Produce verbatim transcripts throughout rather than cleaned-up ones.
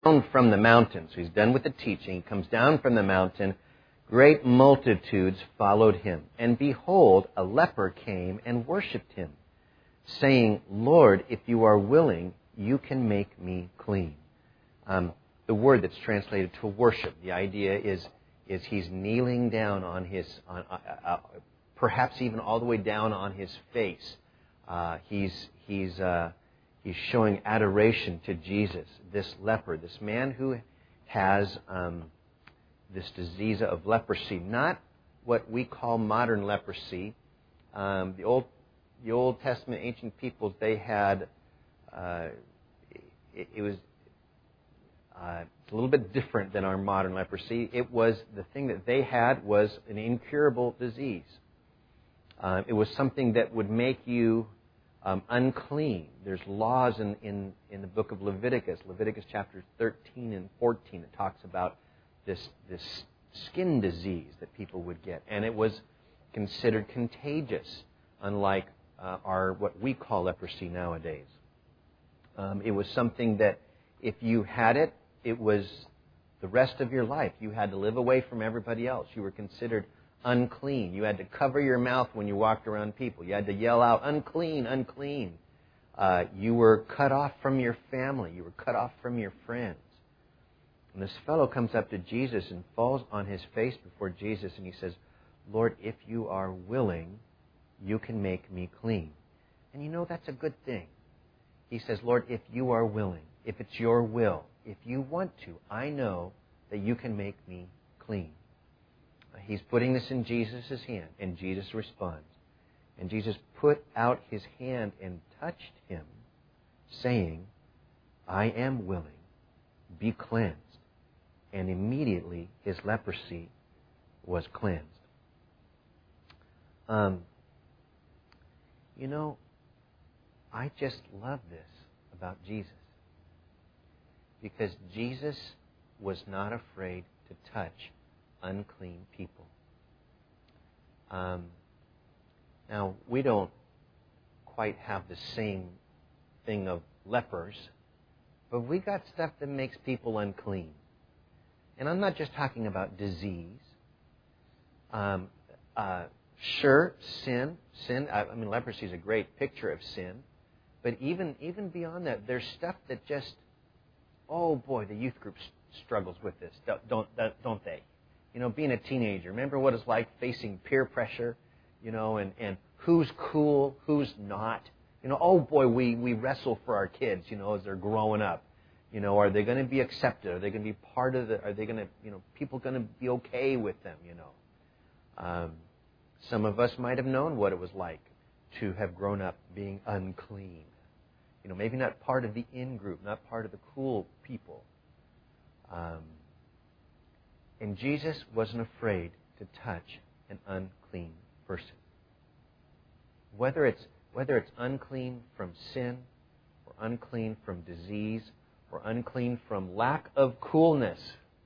down from the mountain. So he's done with the teaching. He comes down from the mountain. Great multitudes followed him. And behold, a leper came and worshipped him, saying, Lord, if you are willing, you can make me clean. Um, the word that's translated to worship, the idea is, is he's kneeling down on his, on, uh, uh, perhaps even all the way down on his face. Uh, he's, he's, uh, he's showing adoration to Jesus, this leper, this man who has um, this disease of leprosy, not what we call modern leprosy. Um, the old, the Old Testament ancient peoples, they had, uh, it, it was uh, a little bit different than our modern leprosy. It was, the thing that they had was an incurable disease. Uh, it was something that would make you um, unclean. There's laws in, in, in the book of Leviticus, Leviticus chapters thirteen and fourteen. It talks about this, this skin disease that people would get. And it was considered contagious, unlike uh, our what we call leprosy nowadays. Um, it was something that if you had it, it was the rest of your life. You had to live away from everybody else. You were considered unclean. You had to cover your mouth when you walked around people. You had to yell out, unclean, unclean. Uh, you were cut off from your family. You were cut off from your friends. And this fellow comes up to Jesus and falls on his face before Jesus, and he says, Lord, if you are willing, you can make me clean. And you know, that's a good thing. He says, Lord, if you are willing, if it's your will, if you want to, I know that you can make me clean. He's putting this in Jesus' hand, and Jesus responds. And Jesus put out his hand and touched him, saying, I am willing, be cleansed. And immediately his leprosy was cleansed. Um, you know, I just love this about Jesus. Because Jesus was not afraid to touch unclean people. Um, now, we don't quite have the same thing of lepers, but we got stuff that makes people unclean. And I'm not just talking about disease. Um, uh, sure, sin. Sin. I, I mean, leprosy is a great picture of sin. But even even beyond that, there's stuff that just, oh boy, the youth group struggles with this, don't don't they? You know, being a teenager, remember what it's like facing peer pressure, you know, and, and who's cool, who's not. You know, oh boy, we, we wrestle for our kids, you know, as they're growing up. You know, are they going to be accepted? Are they going to be part of the, are they going to, you know, people going to be okay with them, you know? Um, some of us might have known what it was like to have grown up being unclean. You know, maybe not part of the in-group, not part of the cool people. Um, and Jesus wasn't afraid to touch an unclean person. Whether it's, whether it's unclean from sin, or unclean from disease, or unclean from lack of coolness,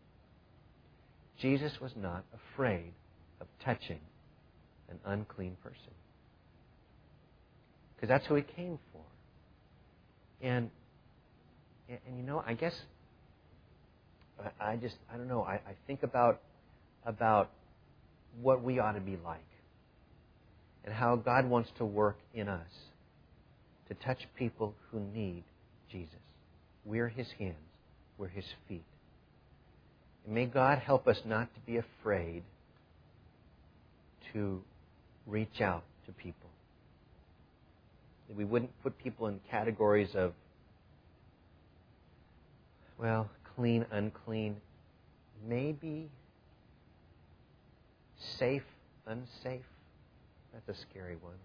Jesus was not afraid of touching an unclean person. Because that's who he came for. And, and, and you know, I guess, I, I just, I don't know, I, I think about, about what we ought to be like. And how God wants to work in us to touch people who need Jesus. We're his hands. We're his feet. And may God help us not to be afraid to reach out to people. That we wouldn't put people in categories of, well, clean, unclean, maybe safe, unsafe. That's a scary one.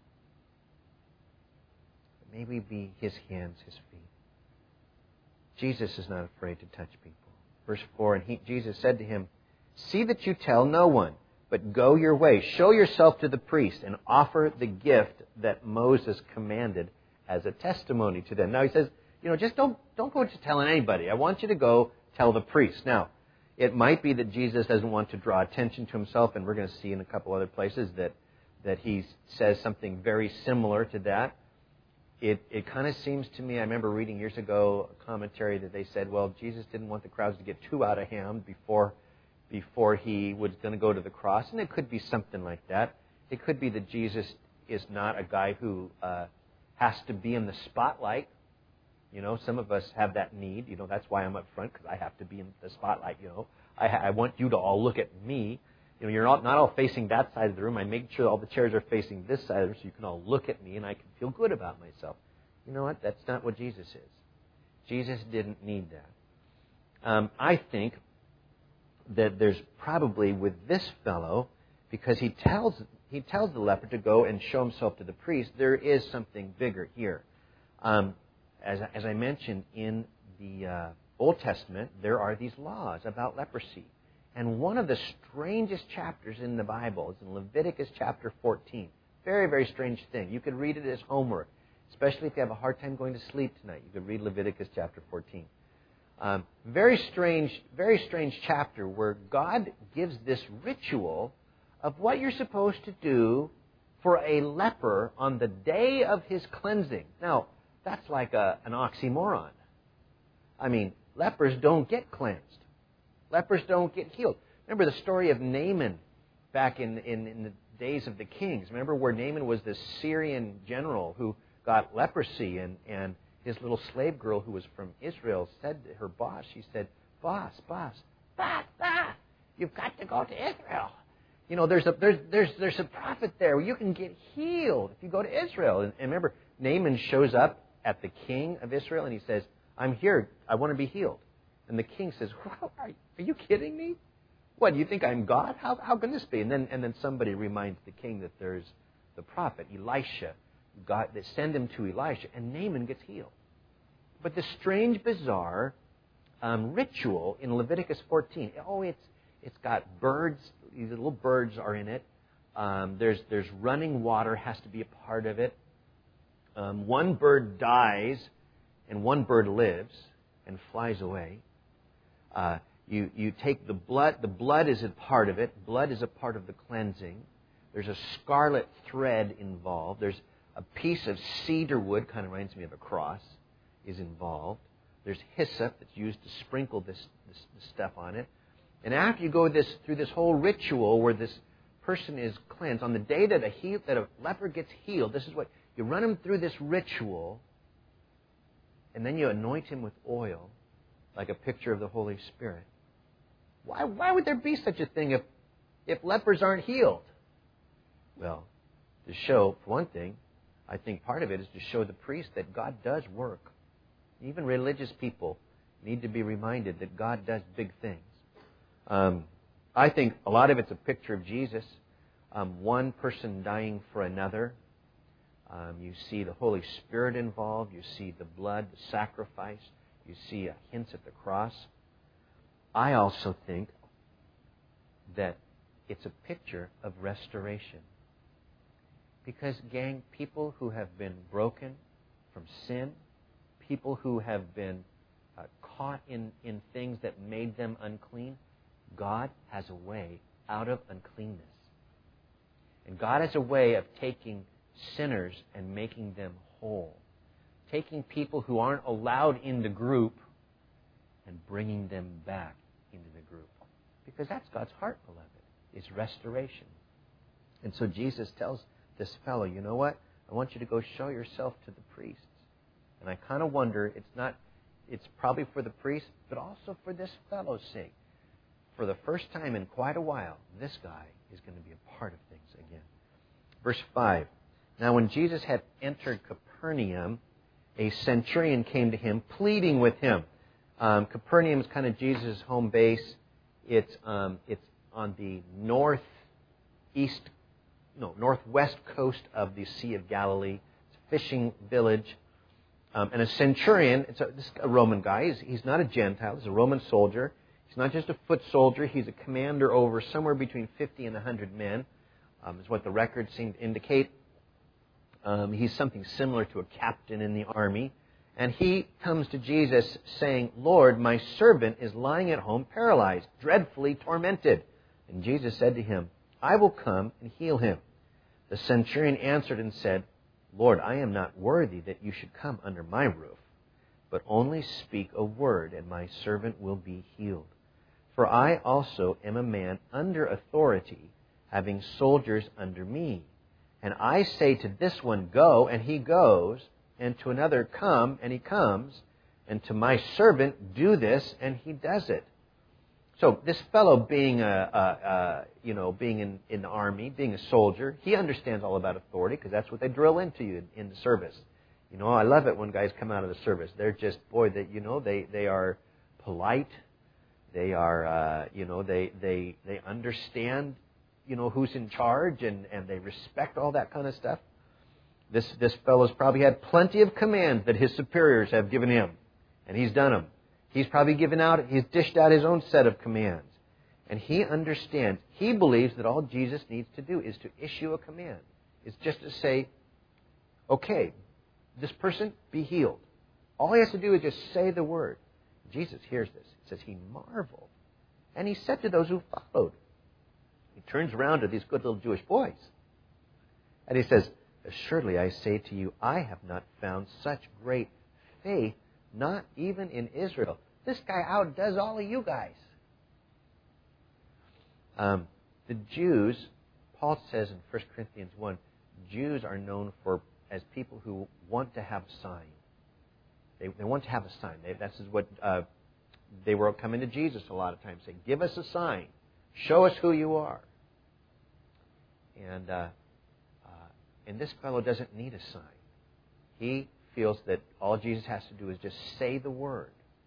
But may we be his hands, his feet. Jesus is not afraid to touch people. Verse four, and he, Jesus said to him, see that you tell no one, but go your way. Show yourself to the priest and offer the gift that Moses commanded as a testimony to them. Now he says, you know, just don't, don't go to telling anybody. I want you to go tell the priest. Now, it might be that Jesus doesn't want to draw attention to himself, and we're going to see in a couple other places that, that he says something very similar to that. it, it kind of seems to me, I remember reading years ago a commentary that they said, well, Jesus didn't want the crowds to get too out of hand before, before he was going to go to the cross. And it could be something like that. It could be that Jesus is not a guy who uh, has to be in the spotlight. You know, some of us have that need. You know, that's why I'm up front, because I have to be in the spotlight, you know. I, I want you to all look at me. You know, you're not, not all facing that side of the room. I make sure all the chairs are facing this side so you can all look at me and I can feel good about myself. You know what? That's not what Jesus is. Jesus didn't need that. Um, I think that there's probably with this fellow, because he tells he tells the leper to go and show himself to the priest, there is something bigger here. Um, as, as I mentioned, in the uh, Old Testament, there are these laws about leprosy. And one of the strangest chapters in the Bible is in Leviticus chapter fourteen. Very, very strange thing. You could read it as homework, especially if you have a hard time going to sleep tonight. You could read Leviticus chapter fourteen. Um, very strange, very strange chapter where God gives this ritual of what you're supposed to do for a leper on the day of his cleansing. Now, that's like a, an oxymoron. I mean, lepers don't get cleansed. Lepers don't get healed. Remember the story of Naaman back in, in, in the days of the kings. Remember where Naaman was this Syrian general who got leprosy, and, and his little slave girl who was from Israel said to her boss, she said, boss, boss, boss, boss, you've got to go to Israel. You know, there's a, there's, there's, there's a prophet there where you can get healed if you go to Israel. And, and remember, Naaman shows up at the king of Israel and he says, I'm here. I want to be healed. And the king says, well, are, are you kidding me? What, do you think I'm God? How, how can this be? And then, and then somebody reminds the king that there's the prophet, Elisha. God, they send him to Elisha, and Naaman gets healed. But the strange, bizarre um, ritual in Leviticus fourteen, oh, it's it's got birds. These little birds are in it. Um, there's there's running water has to be a part of it. Um, one bird dies, and one bird lives and flies away. Uh, you you take the blood. The blood is a part of it. Blood is a part of the cleansing. There's a scarlet thread involved. There's a piece of cedar wood, kind of reminds me of a cross, is involved. There's hyssop that's used to sprinkle this, this, this stuff on it. And after you go this through this whole ritual where this person is cleansed, on the day that a, heal, that a leper gets healed, this is what, you run him through this ritual, and then you anoint him with oil, like a picture of the Holy Spirit. Why, why would there be such a thing if, if lepers aren't healed? Well, to show, for one thing, I think part of it is to show the priest that God does work. Even religious people need to be reminded that God does big things. Um, I think a lot of it's a picture of Jesus. Um, one person dying for another. Um, you see the Holy Spirit involved. You see the blood, the sacrifice. You see uh, hints at the cross. I also think that it's a picture of restoration. Because, gang, people who have been broken from sin, people who have been uh, caught in, in things that made them unclean, God has a way out of uncleanness. And God has a way of taking sinners and making them whole. Taking people who aren't allowed in the group and bringing them back into the group. Because that's God's heart, beloved, is restoration. And so Jesus tells this fellow, you know what? I want you to go show yourself to the priests. And I kind of wonder, it's not, it's probably for the priest, but also for this fellow's sake. For the first time in quite a while, this guy is going to be a part of things again. Verse five. Now when Jesus had entered Capernaum, a centurion came to him, pleading with him. Um, Capernaum is kind of Jesus' home base. It's um, it's on the northeast, no, northwest coast of the Sea of Galilee. It's a fishing village. Um, and a centurion, it's a, this is a Roman guy. He's, he's not a Gentile. He's a Roman soldier. He's not just a foot soldier. He's a commander over somewhere between fifty and one hundred men, um, is what the records seem to indicate. Um, he's something similar to a captain in the army. And he comes to Jesus saying, Lord, my servant is lying at home paralyzed, dreadfully tormented. And Jesus said to him, I will come and heal him. The centurion answered and said, Lord, I am not worthy that you should come under my roof, but only speak a word, and my servant will be healed. For I also am a man under authority, having soldiers under me. And I say to this one, go, and he goes, and to another, come, and he comes, and to my servant, do this, and he does it. So this fellow, being a, a, a you know, being in, in the army, being a soldier, he understands all about authority because that's what they drill into you in, in the service. You know, I love it when guys come out of the service. They're just, boy, that you know, they they are polite. They are, uh, you know, they they they understand, you know, who's in charge, and, and they respect all that kind of stuff. This this fellow's probably had plenty of commands that his superiors have given him, and he's done them. He's probably given out, he's dished out his own set of commands. And he understands, he believes that all Jesus needs to do is to issue a command. It's just to say, okay, this person, be healed. All he has to do is just say the word. Jesus hears this. It says he marveled. And he said to those who followed. He turns around to these good little Jewish boys. And he says, assuredly I say to you, I have not found such great faith, not even in Israel. This guy outdoes all of you guys. Um, the Jews, Paul says in First Corinthians one, Jews are known for as people who want to have a sign. They, they want to have a sign. They, that's what uh, they were coming to Jesus a lot of times, saying, give us a sign. Show us who you are. And, uh, uh, and this fellow doesn't need a sign. He feels that all Jesus has to do is just say the word.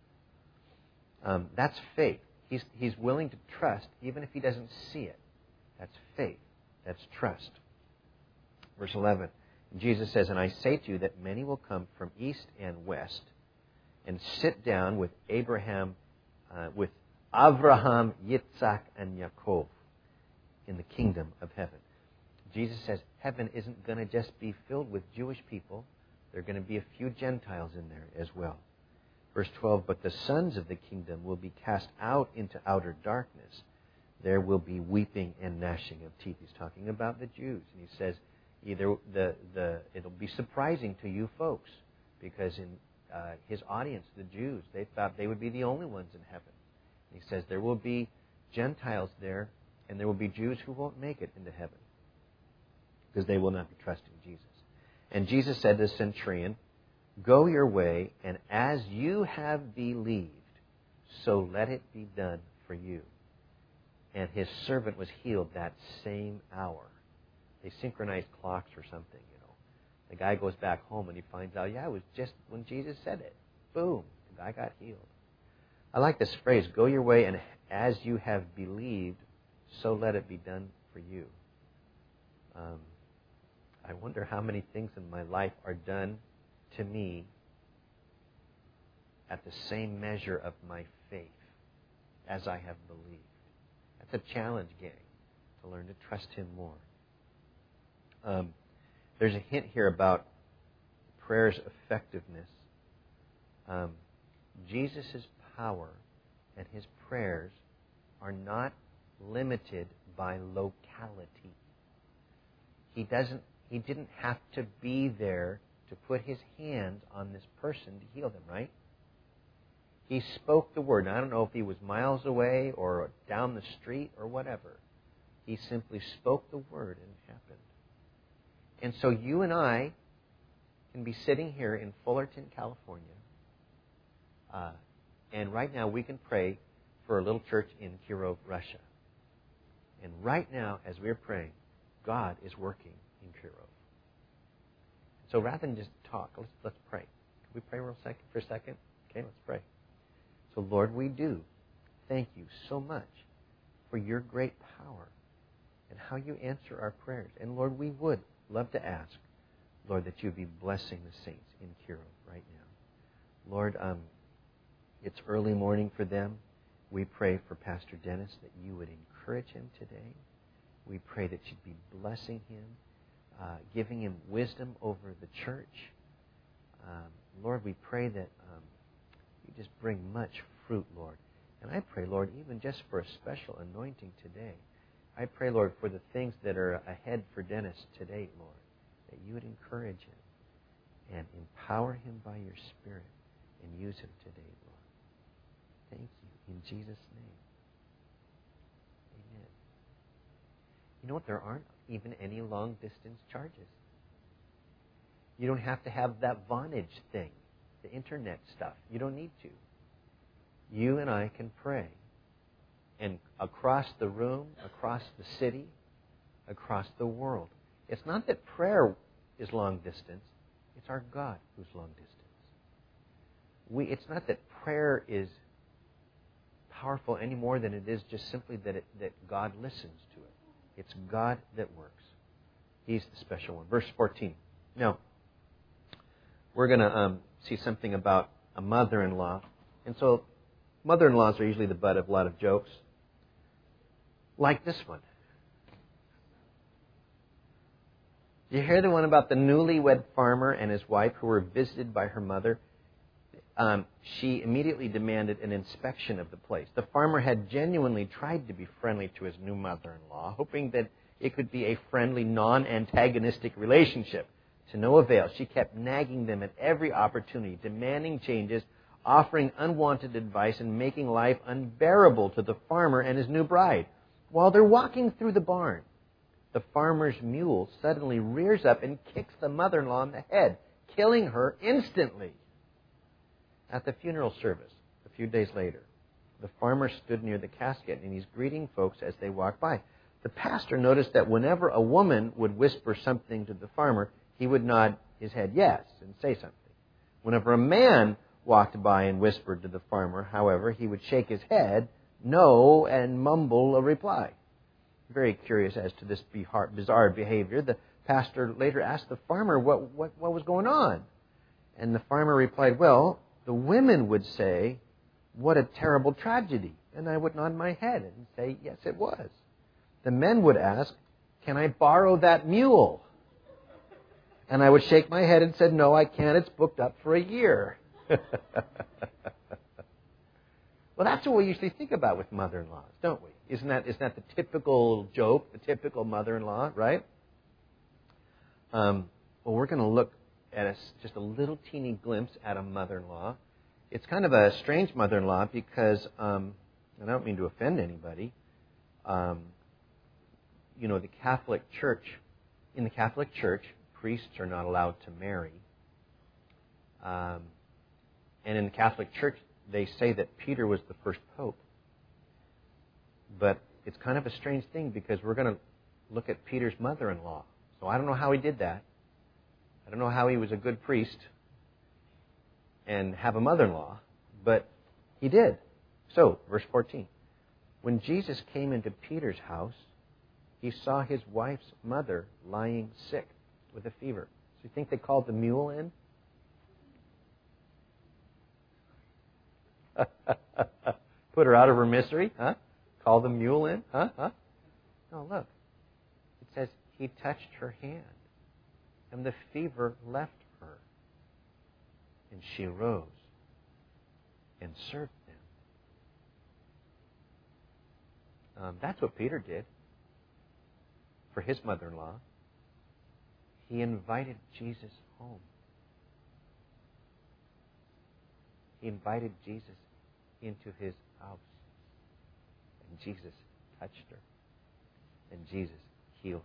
Um, that's faith. He's, he's willing to trust even if he doesn't see it. That's faith. That's trust. Verse eleven. Jesus says, and I say to you that many will come from east and west and sit down with Abraham, uh, with Avraham, Yitzhak, and Yaakov in the kingdom of heaven. Jesus says heaven isn't going to just be filled with Jewish people. There are going to be a few Gentiles in there as well. Verse twelve, but the sons of the kingdom will be cast out into outer darkness. There will be weeping and gnashing of teeth. He's talking about the Jews. And he says, either the, the it'll be surprising to you folks, because in uh, his audience, the Jews, they thought they would be the only ones in heaven. And he says there will be Gentiles there, and there will be Jews who won't make it into heaven because they will not be trusting Jesus. And Jesus said to the centurion, go your way, and as you have believed, so let it be done for you. And his servant was healed that same hour. They synchronized clocks or something, you know. The guy goes back home and he finds out, yeah, it was just when Jesus said it. Boom, the guy got healed. I like this phrase, go your way, and as you have believed, so let it be done for you. Um, I wonder how many things in my life are done to me at the same measure of my faith as I have believed. That's a challenge, gang, to learn to trust Him more. Um, there's a hint here about prayer's effectiveness. Um, Jesus' power and His prayers are not limited by locality. He doesn't. He didn't have to be there to put His hands on this person to heal them, right? He spoke the word. Now, I don't know if He was miles away or down the street or whatever. He simply spoke the word and it happened. And so you and I can be sitting here in Fullerton, California, uh, and right now we can pray for a little church in Kirov, Russia. And right now, as we're praying, God is working in Kirov. So rather than just talk, let's, let's pray. Can we pray real second, for a second? Okay, let's pray. So Lord, we do thank you so much for your great power and how you answer our prayers. And Lord, we would love to ask, Lord, that you be blessing the saints in Kirov right now. Lord, um, it's early morning for them. We pray for Pastor Dennis that you would encourage him today. We pray that you'd be blessing him, uh, giving him wisdom over the church. Um, Lord, we pray that um, you just bring much fruit, Lord. And I pray, Lord, even just for a special anointing today. I pray, Lord, for the things that are ahead for Dennis today, Lord. that you would encourage him and empower him by your Spirit and use him today, Lord. Thank you. In Jesus' name. Amen. You know what? There aren't even any long-distance charges. You don't have to have that Vonage thing, the internet stuff. You don't need to. You and I can pray. And across the room, across the city, across the world. It's not that prayer is long distance. It's our God who's long distance. We, it's not that prayer is powerful any more than it is just simply that, it, that God listens to it. It's God that works. He's the special one. Verse fourteen. Now, we're going to um, see something about a mother-in-law. And so, mother-in-laws are usually the butt of a lot of jokes. Like this one. You hear the one about the newlywed farmer and his wife who were visited by her mother? Um, she immediately demanded an inspection of the place. The farmer had genuinely tried to be friendly to his new mother-in-law, hoping that it could be a friendly, non-antagonistic relationship. To no avail. She kept nagging them at every opportunity, demanding changes, offering unwanted advice, and making life unbearable to the farmer and his new bride. While they're walking through the barn, the farmer's mule suddenly rears up and kicks the mother-in-law in the head, killing her instantly. At the funeral service, a few days later, the farmer stood near the casket and he's greeting folks as they walk by. The pastor noticed that whenever a woman would whisper something to the farmer, he would nod his head yes and say something. Whenever a man walked by and whispered to the farmer, however, he would shake his head no and mumble a reply. Very curious as to this bizarre behavior, the pastor later asked the farmer what, what, what was going on. And the farmer replied, well, the women would say, what a terrible tragedy. And I would nod my head and say, yes, it was. The men would ask, can I borrow that mule? And I would shake my head and said, no, I can't. It's booked up for a year. Well, that's what we usually think about with mother-in-laws, don't we? Isn't that, isn't that the typical joke, the typical mother-in-law, right? Um, well, we're going to look at a, just a little teeny glimpse at a mother-in-law. It's kind of a strange mother-in-law because, um, and I don't mean to offend anybody, um, you know, the Catholic Church, in the Catholic Church, priests are not allowed to marry. Um, and in the Catholic Church, they say that Peter was the first pope. But it's kind of a strange thing because we're going to look at Peter's mother-in-law. So I don't know how he did that. I don't know how he was a good priest and have a mother-in-law, but he did. So, verse fourteen. When Jesus came into Peter's house, he saw his wife's mother lying sick with a fever. So you think they called the mule in? Put her out of her misery? Huh? Call the mule in? Huh? Huh? No, look. It says he touched her hand, and the fever left her. And she rose and served them. Um, that's what Peter did for his mother-in-law. He invited Jesus home. He invited Jesus into his house. And Jesus touched her. And Jesus healed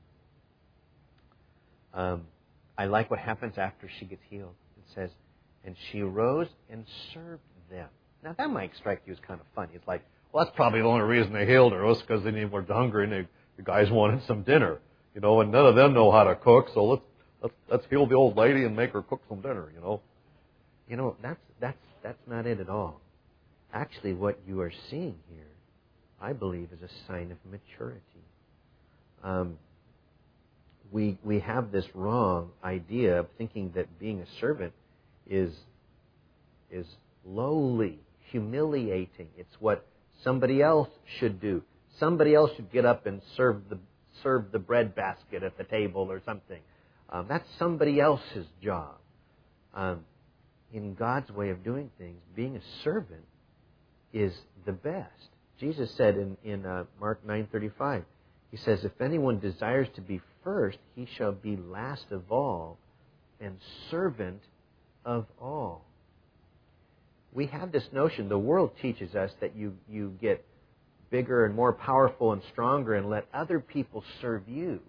her. Um, I like what happens after she gets healed. It says, and she rose and served them. Now that might strike you as kind of funny. It's like, well, that's probably the only reason they healed her was because they were hungry and they, the guys wanted some dinner. You know, and none of them know how to cook, so let's let's let's heal the old lady and make her cook some dinner, you know. You know, that's that's that's not it at all. Actually, what you are seeing here, I believe, is a sign of maturity. Um, we we have this wrong idea of thinking that being a servant is is lowly, humiliating. It's what somebody else should do. Somebody else should get up and serve the serve the bread basket at the table or something. Um, that's somebody else's job. Um, in God's way of doing things, being a servant is the best. Jesus said in, in uh, Mark nine thirty-five, He says, if anyone desires to be first, he shall be last of all and servant of all. We have this notion, the world teaches us that you, you get bigger and more powerful and stronger and let other people serve you.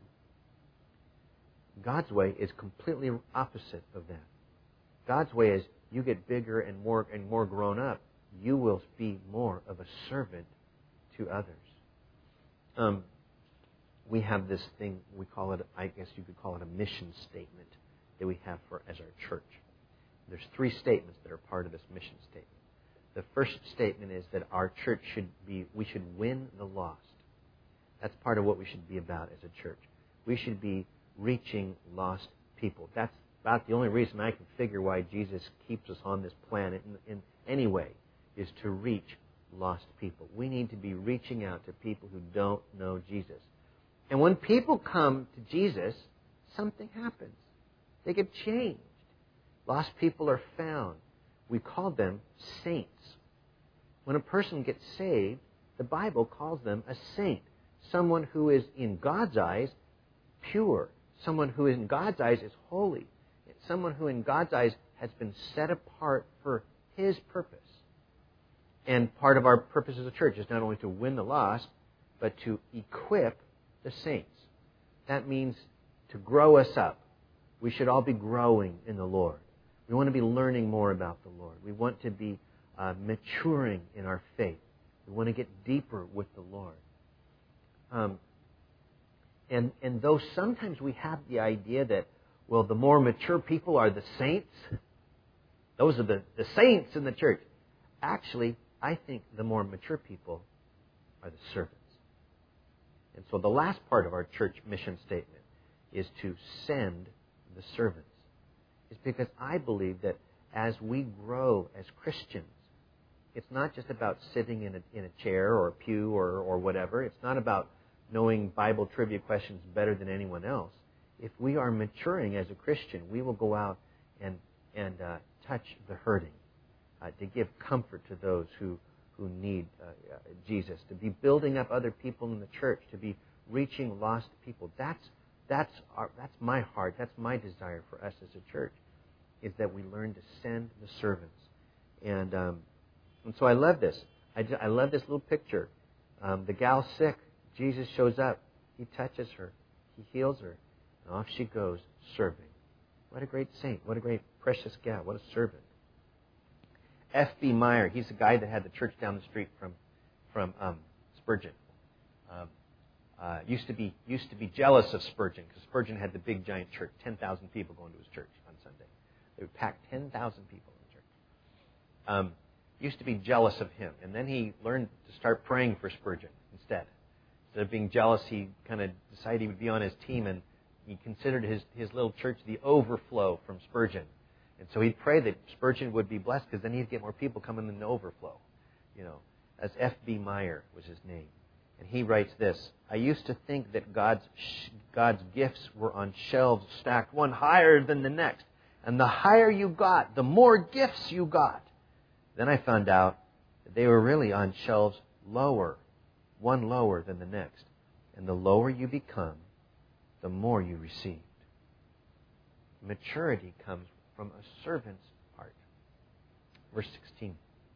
God's way is completely opposite of that. God's way is you get bigger and more and more grown up, you will be more of a servant to others. Um, we have this thing, we call it, I guess you could call it a mission statement that we have for as our church. There's three statements that are part of this mission statement. The first statement is that our church should be, we should win the lost. That's part of what we should be about as a church. We should be reaching lost people. That's about the only reason I can figure why Jesus keeps us on this planet in, in any way, is to reach lost people. We need to be reaching out to people who don't know Jesus. And when people come to Jesus, something happens. They get changed. Lost people are found. We call them saints. When a person gets saved, the Bible calls them a saint. Someone who is, in God's eyes, pure. Someone who, in God's eyes, is holy. Someone who, in God's eyes, has been set apart for His purpose. And part of our purpose as a church is not only to win the lost, but to equip the saints. That means to grow us up. We should all be growing in the Lord. We want to be learning more about the Lord. We want to be uh, maturing in our faith. We want to get deeper with the Lord. Um, and, and though sometimes we have the idea that, well, the more mature people are the saints, those are the, the saints in the church. Actually, I think the more mature people are the servants. And so the last part of our church mission statement is to send the servants. It's because I believe that as we grow as Christians, it's not just about sitting in a, in a chair or a pew or, or whatever. It's not about knowing Bible trivia questions better than anyone else. If we are maturing as a Christian, we will go out and, and uh, touch the hurting, uh, to give comfort to those who, who need uh, uh, Jesus, to be building up other people in the church, to be reaching lost people. That's That's our, that's my heart. That's my desire for us as a church, is that we learn to send the servants. And um, and so I love this. I, I love this little picture. Um, the gal's sick. Jesus shows up. He touches her. He heals her. And off she goes, serving. What a great saint. What a great precious gal. What a servant. F B Meyer. He's the guy that had the church down the street from, from um, Spurgeon. Um, Uh, used to be used to be jealous of Spurgeon, because Spurgeon had the big giant church, ten thousand people going to his church on Sunday. They would pack ten thousand people in the church. Um, used to be jealous of him, and then he learned to start praying for Spurgeon instead. Instead of being jealous, he kind of decided he would be on his team, and he considered his his little church the overflow from Spurgeon. And so he'd pray that Spurgeon would be blessed, because then he'd get more people coming in the overflow. You know, as F B Meyer was his name. And he writes this: I used to think that God's God's gifts were on shelves stacked one higher than the next. And the higher you got, the more gifts you got. Then I found out that they were really on shelves lower, one lower than the next. And the lower you become, the more you received. Maturity comes from a servant's heart. Verse sixteen.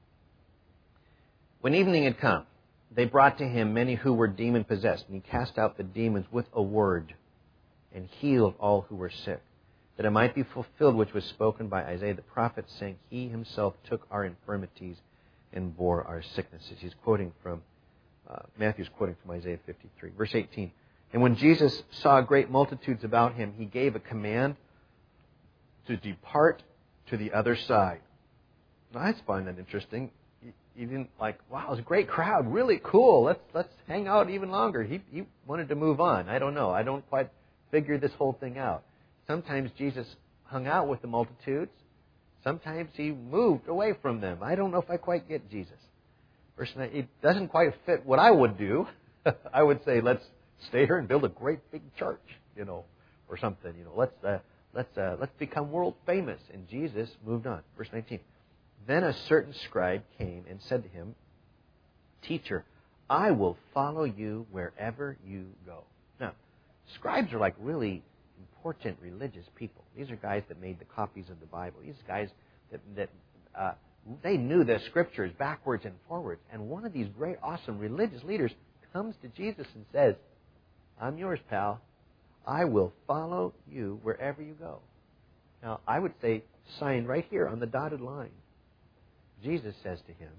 When evening had come, they brought to him many who were demon-possessed, and he cast out the demons with a word and healed all who were sick, that it might be fulfilled which was spoken by Isaiah the prophet, saying, He himself took our infirmities and bore our sicknesses. He's quoting from, uh, Matthew's quoting from Isaiah fifty-three. Verse eighteen, and when Jesus saw great multitudes about him, he gave a command to depart to the other side. Now, I find that interesting. He didn't like, wow, it was a great crowd, really cool. Let's let's hang out even longer. He he wanted to move on. I don't know. I don't quite figure this whole thing out. Sometimes Jesus hung out with the multitudes. Sometimes he moved away from them. I don't know if I quite get Jesus. Verse nine, it doesn't quite fit what I would do. I would say, let's stay here and build a great big church, you know, or something. You know, let's uh, let's uh, let's become world famous. And Jesus moved on. Verse nineteen. Then a certain scribe came and said to him, Teacher, I will follow you wherever you go. Now, scribes are like really important religious people. These are guys that made the copies of the Bible. These guys that, that uh, they knew the Scriptures backwards and forwards. And one of these great, awesome religious leaders comes to Jesus and says, I'm yours, pal. I will follow you wherever you go. Now, I would say, signed right here on the dotted line. Jesus says to him,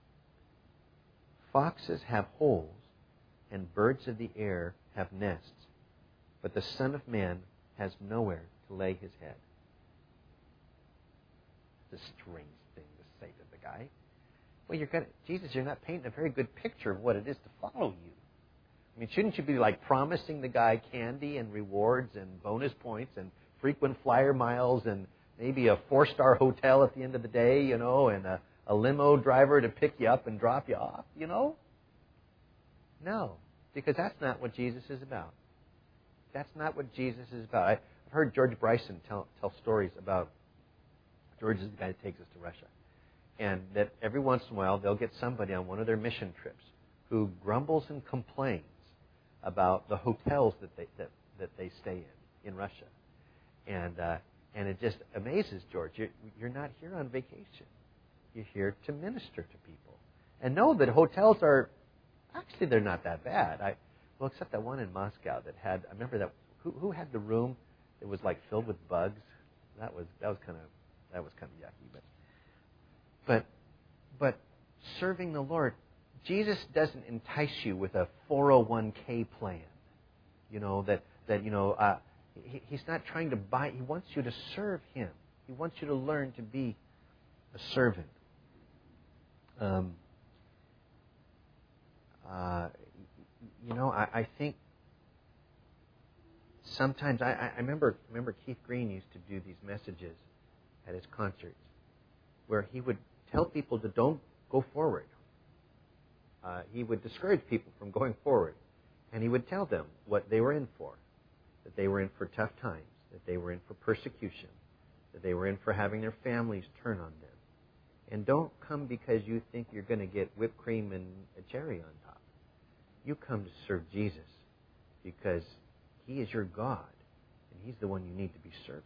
foxes have holes and birds of the air have nests, but the Son of Man has nowhere to lay his head. It's a strange thing to say to the guy. Well, you're gonna, Jesus, you're not painting a very good picture of what it is to follow you. I mean, shouldn't you be like promising the guy candy and rewards and bonus points and frequent flyer miles and maybe a four-star hotel at the end of the day, you know, and a, a limo driver to pick you up and drop you off, you know? No, because that's not what Jesus is about. That's not what Jesus is about. I've heard George Bryson tell, tell stories about, George is the guy that takes us to Russia, and that every once in a while they'll get somebody on one of their mission trips who grumbles and complains about the hotels that they that, that they stay in in Russia. And uh, and it just amazes George. You're, you're not here on vacation. You're here to minister to people. And know that hotels are, actually they're not that bad. I Well, except that one in Moscow that had, I remember that, who, who had the room that was like filled with bugs? That was that was kind of that was kind of yucky. But but but serving the Lord, Jesus doesn't entice you with a four oh one k plan. You know, that, that you know, uh, he, he's not trying to buy. He wants you to serve him. He wants you to learn to be a servant. Um, uh, you know, I, I think sometimes, I, I remember, remember Keith Green used to do these messages at his concerts where he would tell people to don't go forward. Uh, he would discourage people from going forward. And he would tell them what they were in for. That they were in for tough times. That they were in for persecution. That they were in for having their families turn on them. And don't come because you think you're going to get whipped cream and a cherry on top. You come to serve Jesus because he is your God. And he's the one you need to be serving.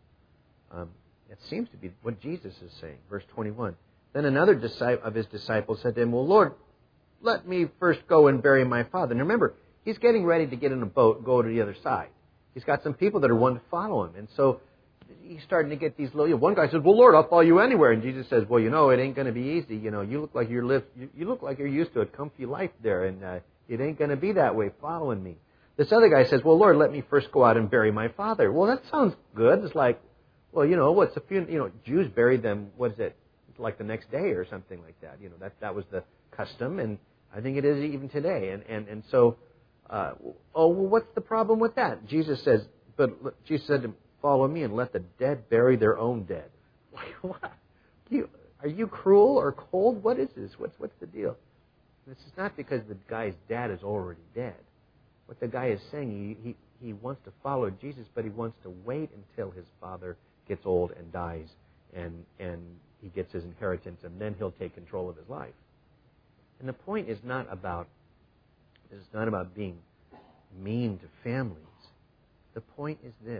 Um, it seems to be what Jesus is saying. Verse twenty-one. Then another of his disciples said to him, well, Lord, let me first go and bury my father. And remember, he's getting ready to get in a boat, go to the other side. He's got some people that are wanting to follow him. And so he's starting to get these little, you know, one guy says, well, Lord, I'll follow you anywhere. And Jesus says, well, you know, it ain't going to be easy. You know, you look like you're live, you, you look like you're used to a comfy life there. And uh, it ain't going to be that way following me. This other guy says, well, Lord, let me first go out and bury my father. Well, that sounds good. It's like, well, you know, what's a few, you know, Jews buried them, what is it, like the next day or something like that. You know, that, that was the custom. And I think it is even today. And, and, and so, uh, oh, well, what's the problem with that? Jesus says, but Jesus said to him, follow me and let the dead bury their own dead. What? You, are you cruel or cold? What is this? What's, what's the deal? This is not because the guy's dad is already dead. What the guy is saying, he, he, he wants to follow Jesus, but he wants to wait until his father gets old and dies and, and he gets his inheritance, and then he'll take control of his life. And the point is not about, it's not about being mean to families. The point is this: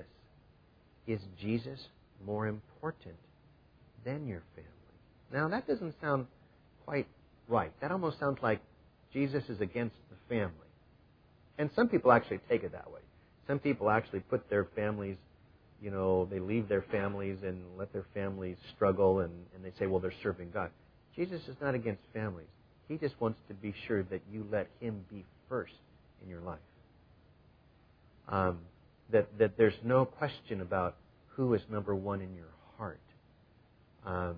is Jesus more important than your family? Now, that doesn't sound quite right. That almost sounds like Jesus is against the family. And some people actually take it that way. Some people actually put their families, you know, they leave their families and let their families struggle, and, and they say, well, they're serving God. Jesus is not against families. He just wants to be sure that you let him be first in your life. Um, that, that there's no question about who is number one in your heart. Um,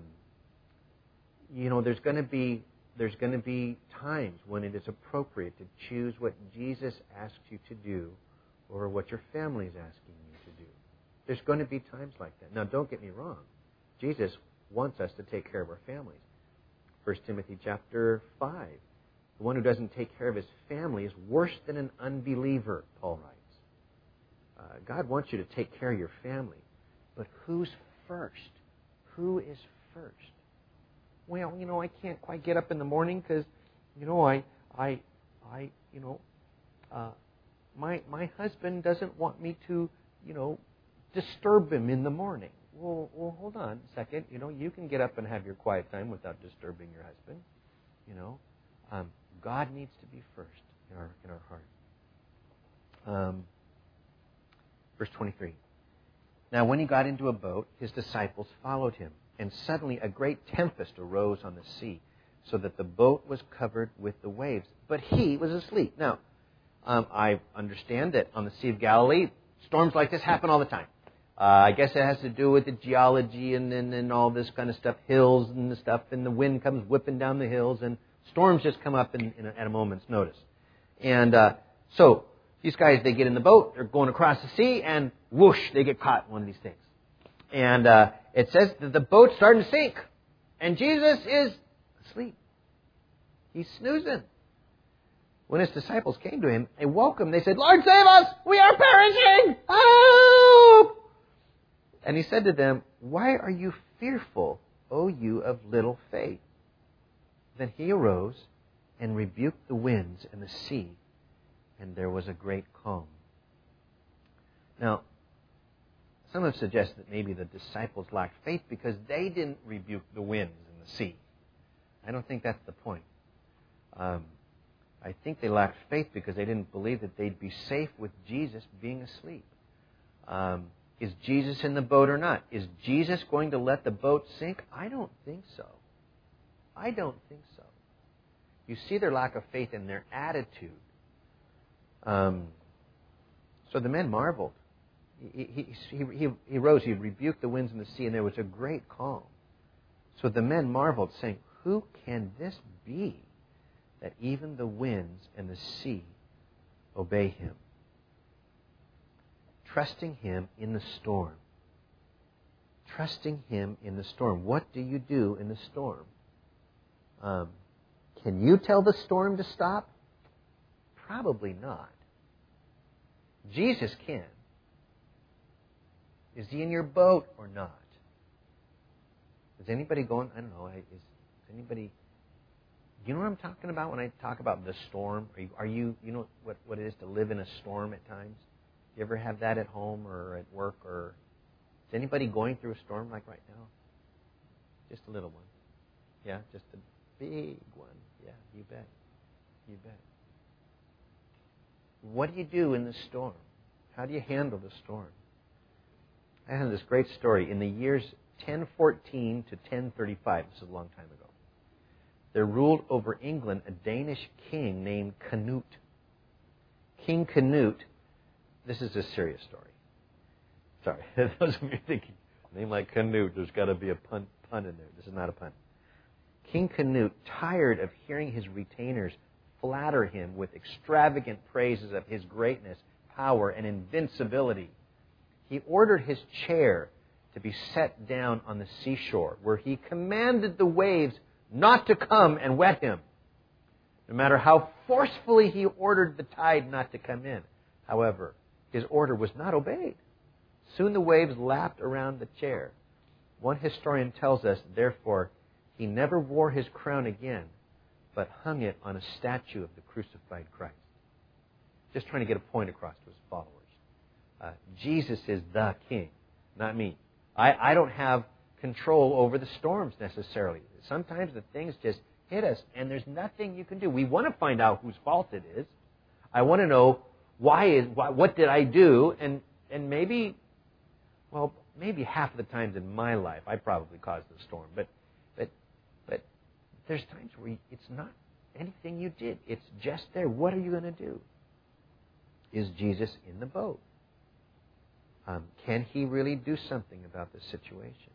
you know, there's going to be there's going to be times when it is appropriate to choose what Jesus asks you to do over what your family is asking you to do. There's going to be times like that. Now, don't get me wrong. Jesus wants us to take care of our families. First Timothy chapter five. The one who doesn't take care of his family is worse than an unbeliever, Paul writes. Uh, God wants you to take care of your family. But who's first? Who is first? Well, you know, I can't quite get up in the morning because, you know, I I, I, you know, uh, my my husband doesn't want me to, you know, disturb him in the morning. Well, well, hold on a second. You know, you can get up and have your quiet time without disturbing your husband. You know, um, God needs to be first in our in our heart. Um, verse twenty-three. Now, when he got into a boat, his disciples followed him, and suddenly a great tempest arose on the sea, so that the boat was covered with the waves. But he was asleep. Now, um, I understand that on the Sea of Galilee, storms like this happen all the time. Uh, I guess it has to do with the geology and, and, and all this kind of stuff, hills and the stuff, and the wind comes whipping down the hills, and storms just come up in, in a, at a moment's notice. And uh, so these guys, they get in the boat, they're going across the sea, and whoosh, they get caught in one of these things. And uh, it says that the boat's starting to sink, and Jesus is asleep. He's snoozing. When his disciples came to him, they woke him. They said, Lord, save us! We are perishing! Help! And he said to them, why are you fearful, O you of little faith? Then he arose and rebuked the winds and the sea, and there was a great calm. Now, some have suggested that maybe the disciples lacked faith because they didn't rebuke the winds and the sea. I don't think that's the point. Um, I think they lacked faith because they didn't believe that they'd be safe with Jesus being asleep. Um, is Jesus in the boat or not? Is Jesus going to let the boat sink? I don't think so. I don't think so. You see their lack of faith in their attitude. Um, so the men marveled. He, he, he, he, he rose, he rebuked the winds and the sea, and there was a great calm. So the men marveled, saying, who can this be, that even the winds and the sea obey him? Trusting him in the storm. Trusting him in the storm. What do you do in the storm? Um, can you tell the storm to stop? Probably not. Jesus can. Is he in your boat or not? Is anybody going, I don't know, is, is anybody... You know what I'm talking about when I talk about the storm? Are you, are you, you know what, what it is to live in a storm at times? Do you ever have that at home or at work? Or is anybody going through a storm like right now? Just a little one. Yeah, just a big one. Yeah, you bet. You bet. What do you do in the storm? How do you handle the storm? I had this great story. In the years ten fourteen to ten thirty-five, this is a long time ago, there ruled over England a Danish king named Canute. King Canute, this is a serious story. Sorry, those of you thinking, a name like Canute, there's got to be a pun, pun in there. This is not a pun. King Canute, tired of hearing his retainers flatter him with extravagant praises of his greatness, power, and invincibility, he ordered his chair to be set down on the seashore, where he commanded the waves not to come and wet him, no matter how forcefully he ordered the tide not to come in. However, his order was not obeyed. Soon the waves lapped around the chair. One historian tells us, therefore, he never wore his crown again, but hung it on a statue of the crucified Christ. Just trying to get a point across to his followers. Uh, Jesus is the King, not me. I, I don't have control over the storms necessarily. Sometimes the things just hit us, and there's nothing you can do. We want to find out whose fault it is. I want to know why is why, what did I do, and and maybe, well, maybe half of the times in my life I probably caused the storm, but but but there's times where it's not anything you did. It's just there. What are you going to do? Is Jesus in the boat? Um, can he really do something about the situation?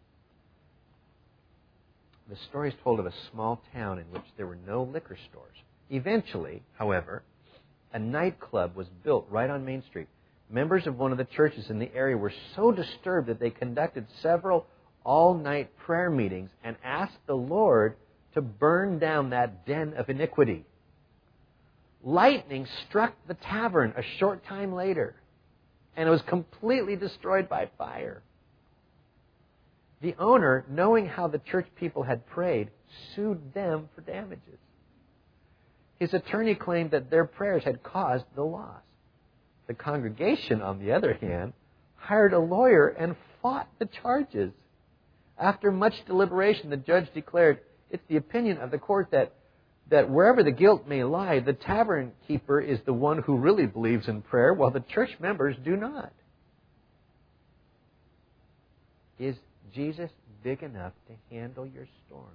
The story is told of a small town in which there were no liquor stores. Eventually, however, a nightclub was built right on Main Street. Members of one of the churches in the area were so disturbed that they conducted several all-night prayer meetings and asked the Lord to burn down that den of iniquity. Lightning struck the tavern a short time later, and it was completely destroyed by fire. The owner, knowing how the church people had prayed, sued them for damages. His attorney claimed that their prayers had caused the loss. The congregation, on the other hand, hired a lawyer and fought the charges. After much deliberation, the judge declared, it's the opinion of the court that, that wherever the guilt may lie, the tavern keeper is the one who really believes in prayer, while the church members do not. Is Jesus big enough to handle your storm?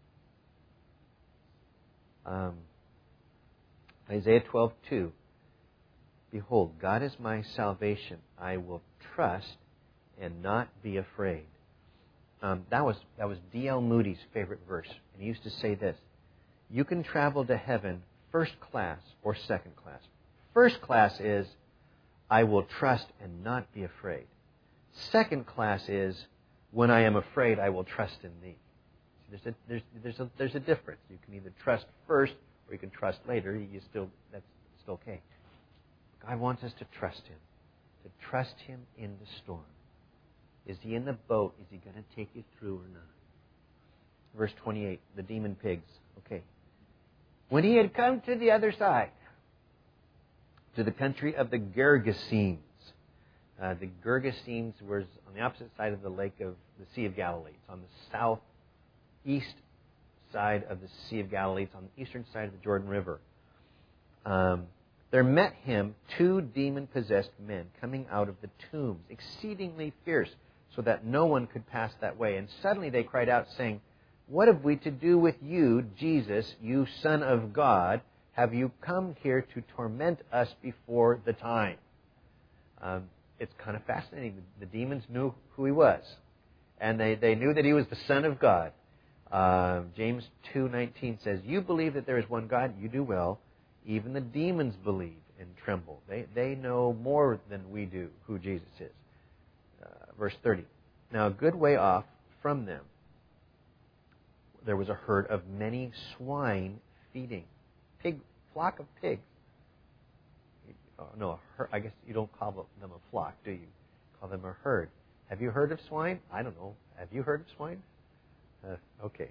Um, Isaiah twelve two. Behold, God is my salvation. I will trust and not be afraid. Um, that was that was D L Moody's favorite verse. And he used to say this: you can travel to heaven first class or second class. First class is, I will trust and not be afraid. Second class is, when I am afraid, I will trust in thee. There's a, there's, there's, a, there's a difference. You can either trust first or you can trust later. You still That's still okay. God wants us to trust Him, to trust Him in the storm. Is He in the boat? Is He going to take you through or not? Verse twenty-eight, the demon pigs. Okay. When He had come to the other side, to the country of the Gergesenes. Uh, the Gergesenes was on the opposite side of the lake of the Sea of Galilee. It's on the southeast side of the Sea of Galilee. It's on the eastern side of the Jordan River. Um, there met Him two demon-possessed men coming out of the tombs, exceedingly fierce, so that no one could pass that way. And suddenly they cried out, saying, what have we to do with you, Jesus, you Son of God? Have you come here to torment us before the time? Um, it's kind of fascinating. The demons knew who He was. And they, they knew that He was the Son of God. Uh, James two nineteen says, you believe that there is one God, you do well. Even the demons believe and tremble. They, they know more than we do who Jesus is. Uh, verse thirty. Now a good way off from them, there was a herd of many swine feeding. Pig, flock of pigs. Oh, no, a herd, I guess you don't call them a flock, do you? Call them a herd. Have you heard of swine? I don't know. Have you heard of swine? Uh, okay.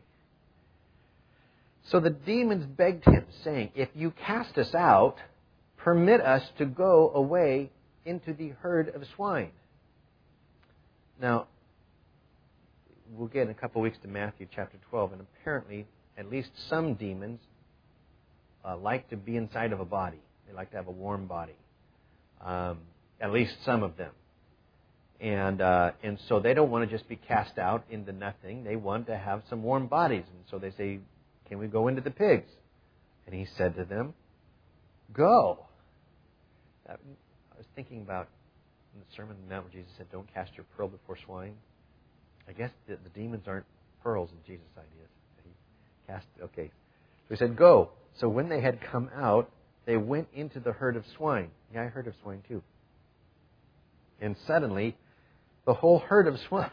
So the demons begged Him, saying, if you cast us out, permit us to go away into the herd of swine. Now, we'll get in a couple of weeks to Matthew chapter twelve, and apparently at least some demons uh, like to be inside of a body. They like to have a warm body. Um, at least some of them. And uh, and so they don't want to just be cast out into nothing. They want to have some warm bodies. And so they say, can we go into the pigs? And He said to them, go. I was thinking about in the Sermon on the Mount where Jesus said, don't cast your pearl before swine. I guess the, the demons aren't pearls in Jesus' ideas. He cast, okay. So He said, go. So when they had come out, they went into the herd of swine. Yeah, I heard of swine too. And suddenly, the whole herd of swine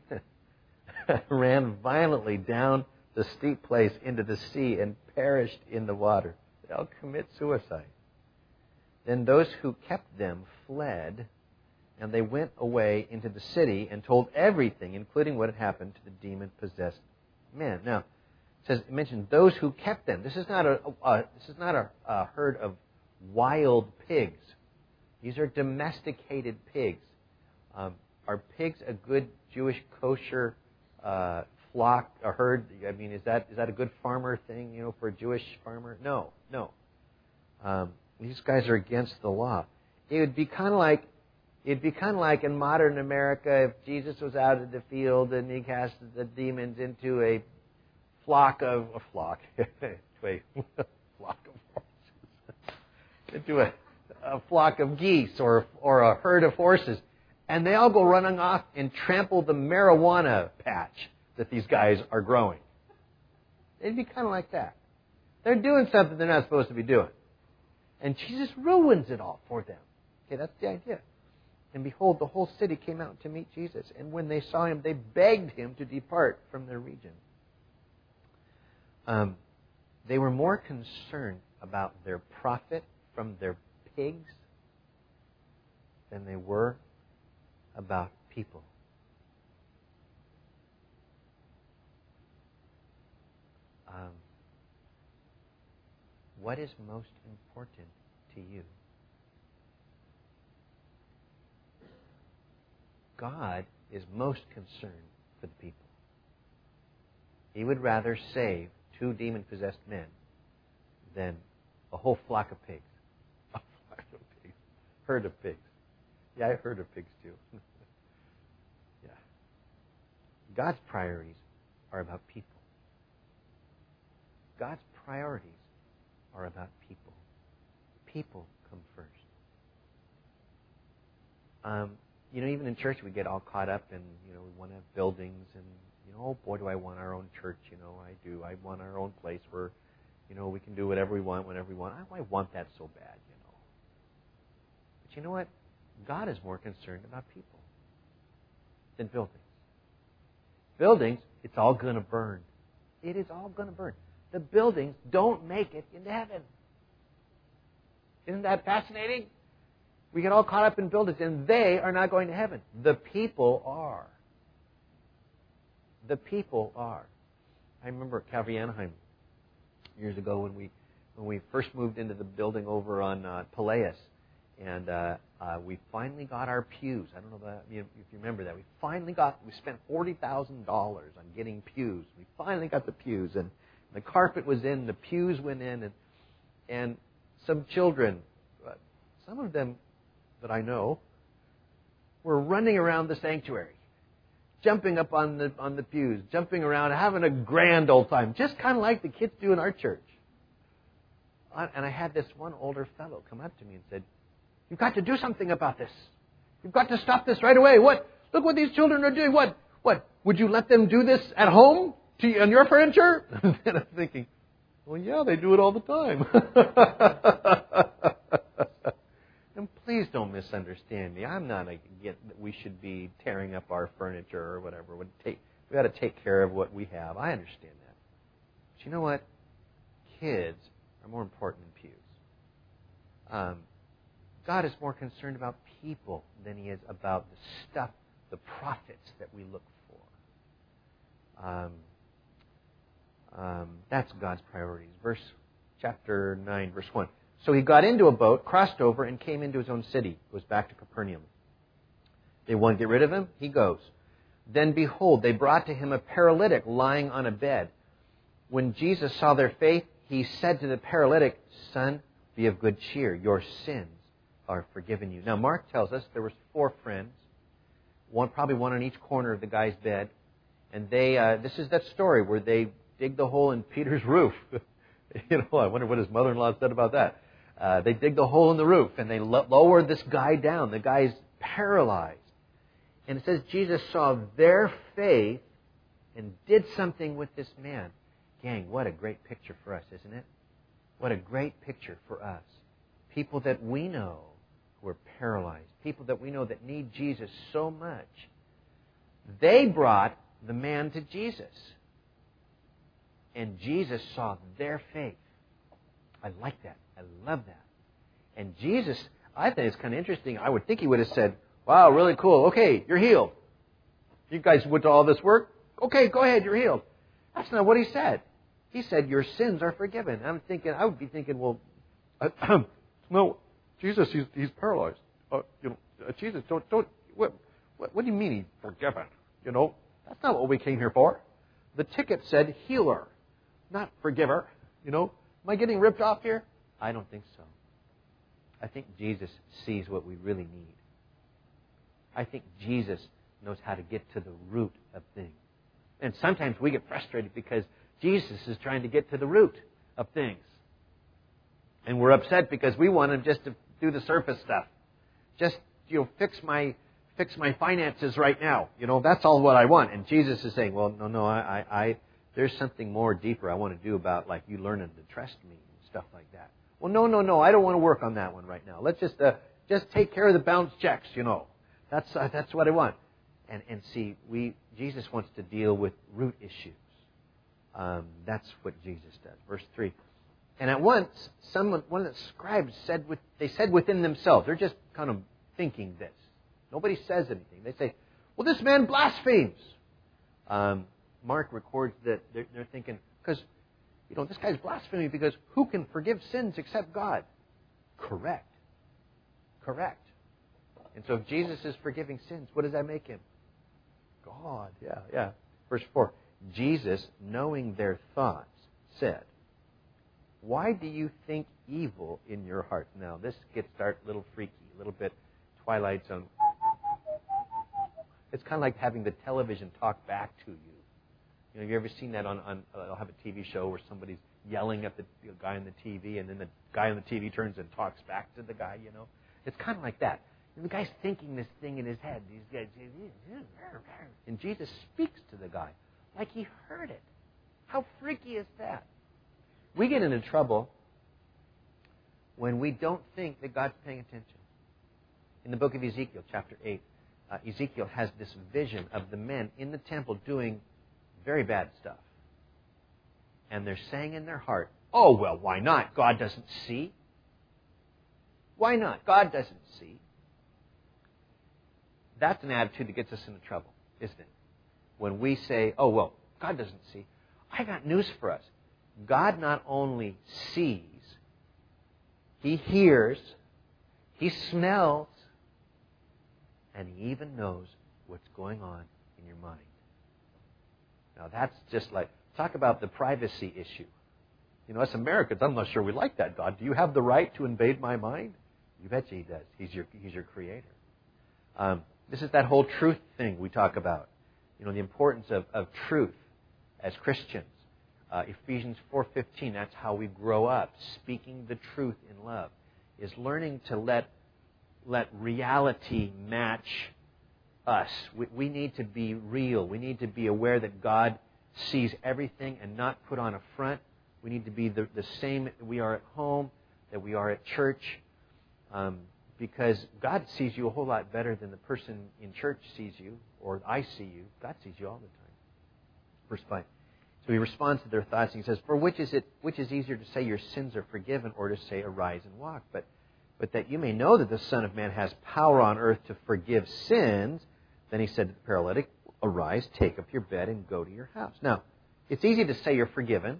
ran violently down the steep place into the sea and perished in the water. They'll commit suicide. Then those who kept them fled, and they went away into the city and told everything, including what had happened to the demon-possessed men. Now, it says it mentioned those who kept them. This is not a, a this is not a, a herd of wild pigs. These are domesticated pigs. Um, are pigs a good Jewish kosher uh, flock, a herd? I mean, is that is that a good farmer thing, you know, for a Jewish farmer? No, no. Um, these guys are against the law. It would be kind of like it'd be kind of like in modern America if Jesus was out in the field and He cast the demons into a flock of a flock, to a flock of horses, into a, a flock of geese or or a herd of horses. And they all go running off and trample the marijuana patch that these guys are growing. It'd be kind of like that. They're doing something they're not supposed to be doing. And Jesus ruins it all for them. Okay, that's the idea. And behold, the whole city came out to meet Jesus. And when they saw Him, they begged Him to depart from their region. Um, they were more concerned about their profit from their pigs than they were about people. Um, what is most important to you? God is most concerned for the people. He would rather save two demon-possessed men than a whole flock of pigs. A flock of pigs. Herd of pigs. Yeah, I heard of pigs too. Yeah. God's priorities are about people. God's priorities are about people. People come first. Um, you know, even in church we get all caught up in, you know, we want to have buildings and, you know, oh boy, do I want our own church, you know, I do. I want our own place where, you know, we can do whatever we want, whenever we want. I, I want that so bad, you know. But you know what? God is more concerned about people than buildings. Buildings, it's all going to burn. It is all going to burn. The buildings don't make it into heaven. Isn't that fascinating? We get all caught up in buildings, and they are not going to heaven. The people are. The people are. I remember at Calvary Anaheim years ago when we when we first moved into the building over on uh, Peleus, and uh, uh, we finally got our pews. I don't know that, if you remember that. We finally got. We spent forty thousand dollars on getting pews. We finally got the pews, and the carpet was in. The pews went in, and and some children, uh, some of them that I know, were running around the sanctuary, jumping up on the on the pews, jumping around, having a grand old time, just kind of like the kids do in our church. And I had this one older fellow come up to me and said, "You've got to do something about this. You've got to stop this right away. What? Look what these children are doing. What? What? Would you let them do this at home to on your furniture?" And I'm thinking, well, yeah, they do it all the time. And please don't misunderstand me. I'm not against that we should be tearing up our furniture or whatever. We take, we got to take care of what we have. I understand that. But you know what? Kids are more important than pews. Um, God is more concerned about people than He is about the stuff, the profits that we look for. Um, um, that's God's priorities. Verse chapter nine, verse one. So he got into a boat, crossed over, and came into his own city. Goes back to Capernaum. They want to get rid of him? He goes. Then behold, they brought to him a paralytic lying on a bed. When Jesus saw their faith, he said to the paralytic, "Son, be of good cheer. Your sins are forgiven you." Now, Mark tells us there was four friends, one probably one on each corner of the guy's bed, and they. Uh, this is that story where they dig the hole in Peter's roof. You know, I wonder what his mother-in-law said about that. Uh, they dig the hole in the roof, and they lo- lower this guy down. The guy's paralyzed. And it says Jesus saw their faith and did something with this man. Gang, what a great picture for us, isn't it? What a great picture for us. People that we know who are paralyzed. People that we know that need Jesus so much. They brought the man to Jesus. And Jesus saw their faith. I like that. I love that. And Jesus, I think it's kind of interesting. I would think He would have said, "Wow, really cool. Okay, you're healed. You guys went to all this work. Okay, go ahead, you're healed." That's not what He said. He said, "Your sins are forgiven." I'm thinking, I would be thinking, well, uh, no, Jesus, he's, he's paralyzed. Uh, you know, uh, Jesus, don't, don't, what, what, what do you mean He's forgiven? You know, that's not what we came here for. The ticket said healer, not forgiver. You know, am I getting ripped off here? I don't think so. I think Jesus sees what we really need. I think Jesus knows how to get to the root of things. And sometimes we get frustrated because Jesus is trying to get to the root of things. And we're upset because we want Him just to do the surface stuff. Just, you know, fix my fix my finances right now. You know, that's all what I want. And Jesus is saying, well, no, no, I, I, I there's something more deeper I want to do about, like, you learning to trust me and stuff like that. Well, no, no, no, I don't want to work on that one right now. Let's just uh, just take care of the bounce checks, you know. That's uh, that's what I want. And and see, we Jesus wants to deal with root issues. Um, that's what Jesus does. Verse three. And at once, someone, one of the scribes said, with, they said within themselves, they're just kind of thinking this. Nobody says anything. They say, well, this man blasphemes. Um, Mark records that they're, they're thinking, because you know, this guy's blaspheming because who can forgive sins except God? Correct. Correct. And so if Jesus is forgiving sins, what does that make him? God. Yeah, yeah. Verse four. Jesus, knowing their thoughts, said, why do you think evil in your heart? Now, this gets start a little freaky, a little bit Twilight Zone. It's kind of like having the television talk back to you. You know, have you ever seen that on, on uh, I'll have a T V show where somebody's yelling at the you know, guy on the T V, and then the guy on the T V turns and talks back to the guy, you know? It's kind of like that. And the guy's thinking this thing in his head. These guys, and Jesus speaks to the guy like he heard it. How freaky is that? We get into trouble when we don't think that God's paying attention. In the book of Ezekiel, chapter eight, uh, Ezekiel has this vision of the men in the temple doing very bad stuff. And they're saying in their heart, oh, well, why not? God doesn't see. Why not? God doesn't see. That's an attitude that gets us into trouble, isn't it? When we say, oh, well, God doesn't see. I got news for us. God not only sees, He hears, He smells, and He even knows what's going on in your mind. Now that's just like, talk about the privacy issue. You know, us Americans, I'm not sure we like that, God. Do you have the right to invade my mind? You betcha He does. He's your, he's your creator. Um, this is that whole truth thing we talk about. You know, the importance of, of truth as Christians. Uh, Ephesians four fifteen, that's how we grow up. Speaking the truth in love is learning to let let reality match us. We, we need to be real. We need to be aware that God sees everything and not put on a front. We need to be the, the same that we are at home, that we are at church, um, because God sees you a whole lot better than the person in church sees you, or I see you. God sees you all the time. Verse five. So he responds to their thoughts and he says, for which is it which is easier to say your sins are forgiven or to say arise and walk? But but that you may know that the Son of Man has power on earth to forgive sins. Then he said to the paralytic, arise, take up your bed and go to your house. Now, it's easy to say you're forgiven.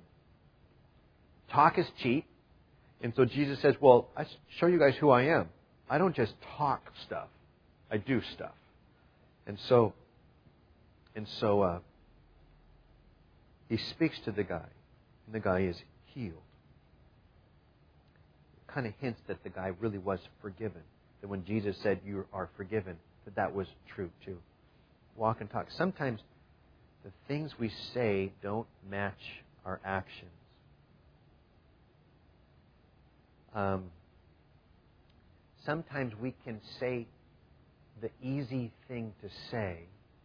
Talk is cheap. And so Jesus says, well, I show you guys who I am. I don't just talk stuff. I do stuff. And so, and so, uh, he speaks to the guy, and the guy is healed. It kind of hints that the guy really was forgiven. That when Jesus said, you are forgiven, that that was true too. Walk and talk. Sometimes the things we say don't match our actions. Um, sometimes we can say the easy thing to say.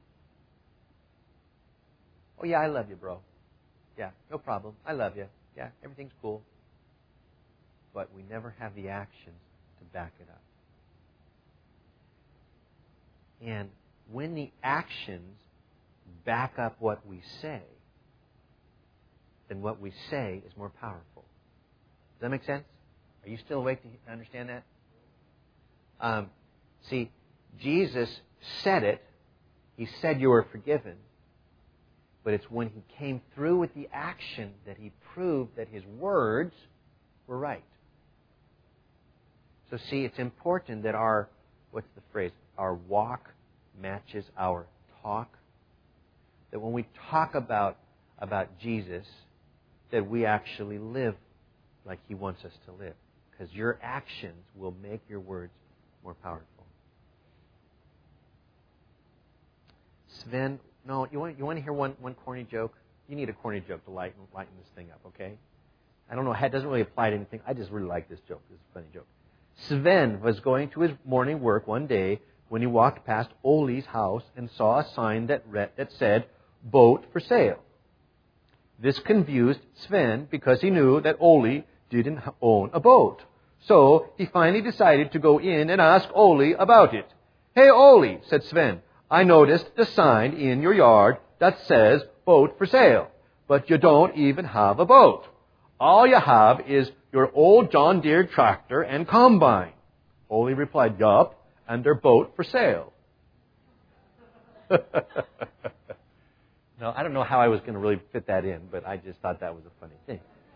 Oh yeah, I love you, bro. Yeah, no problem. I love you. Yeah, everything's cool. But we never have the actions to back it up. And when the actions back up what we say, then what we say is more powerful. Does that make sense? Are you still awake to understand that? Um, see, Jesus said it. He said you were forgiven. But it's when He came through with the action that He proved that His words were right. So see, it's important that our, what's the phrase? Our walk matches our talk. That when we talk about, about Jesus, that we actually live like He wants us to live. Because your actions will make your words more powerful. Sven, no, you want you want to hear one, one corny joke? You need a corny joke to lighten lighten this thing up, okay? I don't know, it doesn't really apply to anything. I just really like this joke. This is a funny joke. Sven was going to his morning work one day when he walked past Oli's house and saw a sign that read, that said, boat for sale. This confused Sven because he knew that Oli didn't own a boat. So he finally decided to go in and ask Oli about it. Hey, Oli, said Sven, I noticed the sign in your yard that says boat for sale, but you don't even have a boat. All you have is your old John Deere tractor and combine. Oli replied, yup, and their boat for sale. Now, I don't know how I was going to really fit that in, but I just thought that was a funny thing.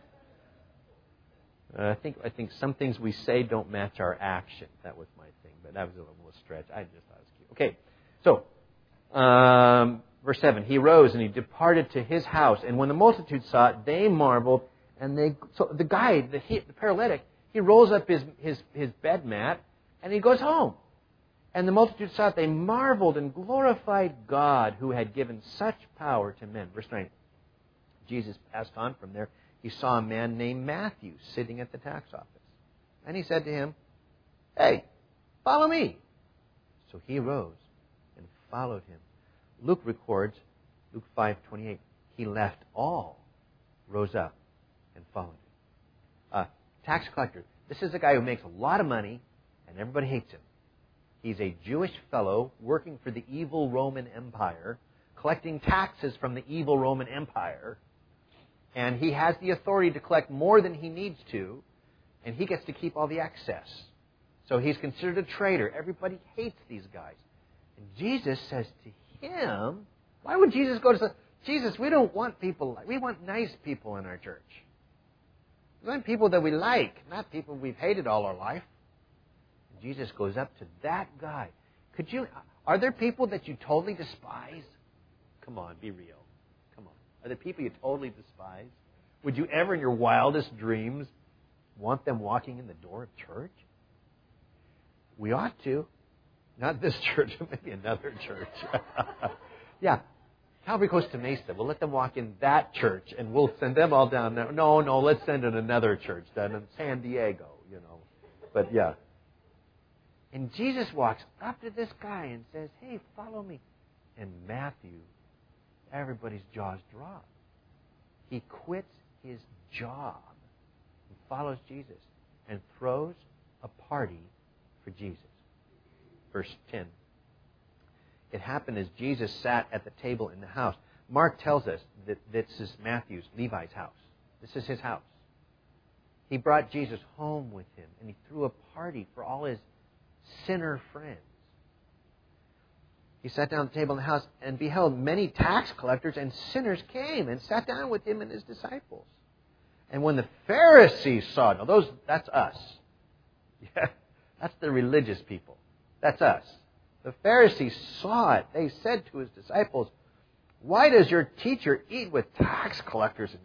Uh, I think I think some things we say don't match our action. That was my thing, but that was a little stretch. I just thought it was cute. Okay, so um, verse seven. He rose and he departed to his house, and when the multitude saw it, they marveled, and they. So the guy, the, he, the paralytic, he rolls up his his his bed mat, and he goes home. And the multitude saw it; they marveled and glorified God, who had given such power to men. Verse nine. Jesus passed on from there. He saw a man named Matthew sitting at the tax office. And he said to him, "Hey, follow me." So he rose and followed him. Luke records, Luke five twenty-eight, he left all, rose up, and followed him. Uh, tax collector. This is a guy who makes a lot of money, and everybody hates him. He's a Jewish fellow working for the evil Roman Empire, collecting taxes from the evil Roman Empire. And he has the authority to collect more than he needs to, and he gets to keep all the excess. So he's considered a traitor. Everybody hates these guys. And Jesus says to him, why would Jesus go to say, Jesus, we don't want people, we want nice people in our church. We want people that we like, not people we've hated all our life. And Jesus goes up to that guy. Could you, are there people that you totally despise? Come on, be real. Are there people you totally despise? Would you ever in your wildest dreams want them walking in the door of church? We ought to. Not this church, maybe another church. Yeah. Calvary Costa Mesa. We'll let them walk in that church and we'll send them all down there. No, no, let's send in another church down in San Diego, you know. But yeah. And Jesus walks up to this guy and says, "Hey, follow me." And Matthew, everybody's jaws drop. He quits his job and follows Jesus and throws a party for Jesus. Verse ten. It happened as Jesus sat at the table in the house. Mark tells us that this is Matthew's, Levi's house. This is his house. He brought Jesus home with him, and he threw a party for all his sinner friends. He sat down at the table in the house, and beheld many tax collectors and sinners came and sat down with him and his disciples. And when the Pharisees saw it, now those, that's us. Yeah, that's the religious people. That's us. The Pharisees saw it. They said to his disciples, "Why does your teacher eat with tax collectors and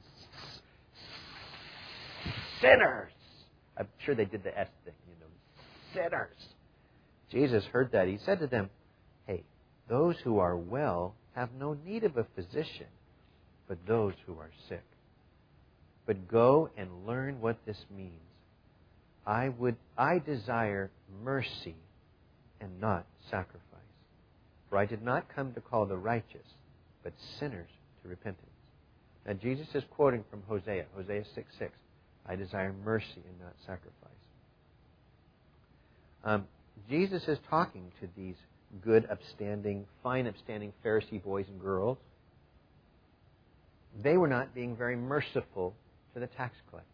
sinners?" I'm sure they did the S thing, you know, sinners. Jesus heard that. He said to them, "Hey, those who are well have no need of a physician, but those who are sick. But go and learn what this means. I would, I desire mercy and not sacrifice. For I did not come to call the righteous, but sinners to repentance." Now Jesus is quoting from Hosea, Hosea six six. I desire mercy and not sacrifice. Um, Jesus is talking to these good, upstanding, fine, upstanding Pharisee boys and girls. They were not being very merciful to the tax collectors.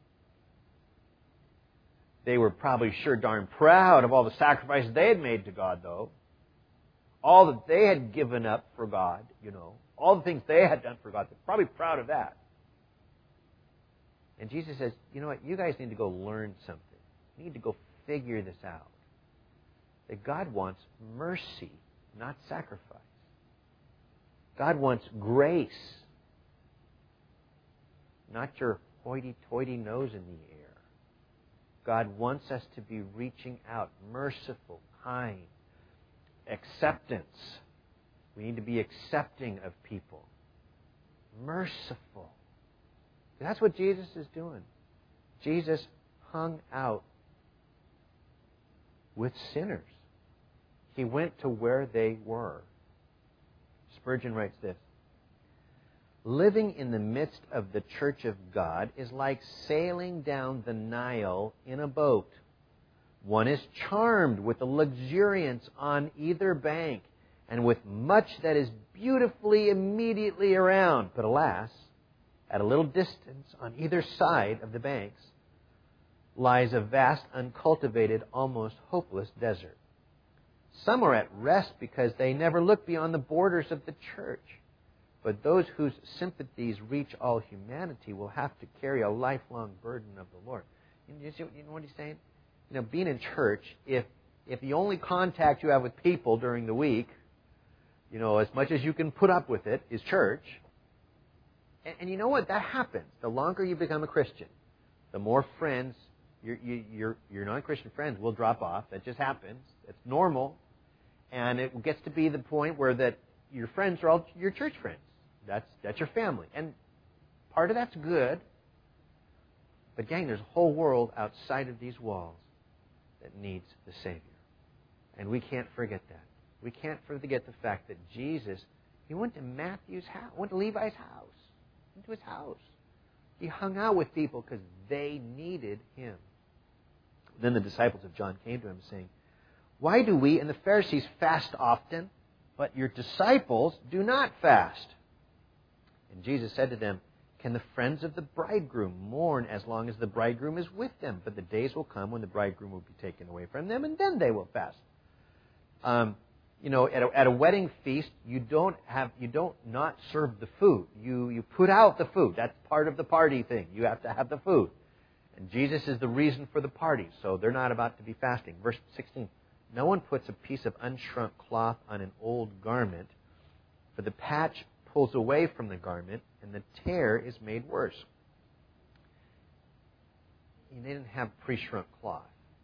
They were probably sure darn proud of all the sacrifices they had made to God, though. All that they had given up for God, you know. All the things they had done for God. They're probably proud of that. And Jesus says, you know what? You guys need to go learn something. You need to go figure this out. That God wants mercy, not sacrifice. God wants grace, not your hoity-toity nose in the air. God wants us to be reaching out, merciful, kind, acceptance. We need to be accepting of people. Merciful. That's what Jesus is doing. Jesus hung out with sinners. He went to where they were. Spurgeon writes this: living in the midst of the church of God is like sailing down the Nile in a boat. One is charmed with the luxuriance on either bank and with much that is beautifully immediately around. But alas, at a little distance on either side of the banks lies a vast, uncultivated, almost hopeless desert. Some are at rest because they never look beyond the borders of the church. But those whose sympathies reach all humanity will have to carry a lifelong burden of the Lord. You know, you know what he's saying? You know, being in church, if if the only contact you have with people during the week, you know, as much as you can put up with it, is church. And, and you know what? That happens. The longer you become a Christian, the more friends, your, your, your, your non-Christian friends will drop off. That just happens. It's normal. And it gets to be the point where that your friends are all your church friends. That's that's your family. And part of that's good. But gang, there's a whole world outside of these walls that needs the Savior. And we can't forget that. We can't forget the fact that Jesus, he went to Matthew's house, went to Levi's house, into his house. He hung out with people because they needed him. Then the disciples of John came to him saying, "Why do we and the Pharisees fast often, but your disciples do not fast?" And Jesus said to them, "Can the friends of the bridegroom mourn as long as the bridegroom is with them? But the days will come when the bridegroom will be taken away from them, and then they will fast." Um, you know, at a, at a wedding feast, you don't have you don't not serve the food. You you put out the food. That's part of the party thing. You have to have the food, and Jesus is the reason for the party. So they're not about to be fasting. Verse sixteen: "No one puts a piece of unshrunk cloth on an old garment, for the patch pulls away from the garment, and the tear is made worse." They didn't have pre-shrunk cloth.